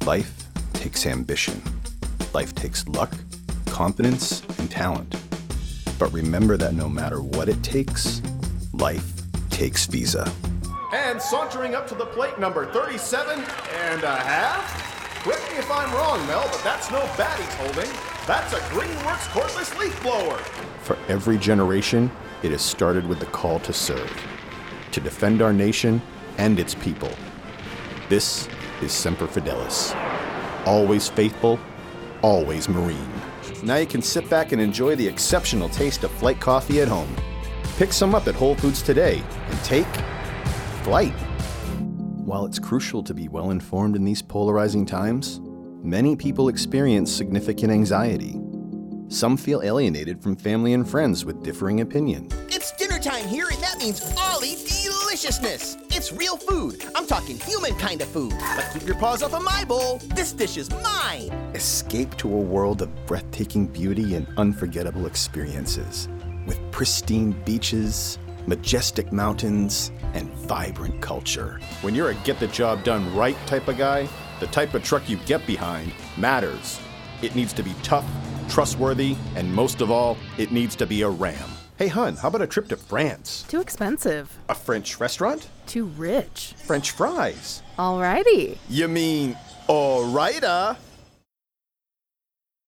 Life takes ambition. Life takes luck, confidence, and talent. But remember that no matter what it takes, life takes Visa. And sauntering up to the plate, number 37 and a half? Correct me if I'm wrong, Mel, but that's no bat he's holding. That's a Greenworks cordless leaf blower. For every generation, it has started with the call to serve, to defend our nation and its people. This is Semper Fidelis. Always faithful, always Marine. Now you can sit back and enjoy the exceptional taste of Flight coffee at home. Pick some up at Whole Foods today and take flight. While it's crucial to be well informed in these polarizing times, many people experience significant anxiety. Some feel alienated from family and friends with differing opinions. It's dinner time here, and that means Ollie deliciousness. It's real food. I'm talking human kind of food. But keep your paws off of my bowl. This dish is mine. Escape to a world of breathtaking beauty and unforgettable experiences, with pristine beaches, majestic mountains, and vibrant culture. When you're a get-the-job-done-right type of guy, the type of truck you get behind matters. It needs to be tough, trustworthy, and most of all, it needs to be a Ram. Hey, hun, how about a trip to France? Too expensive. A French restaurant? Too rich. French fries? Alrighty. You mean, alrighta?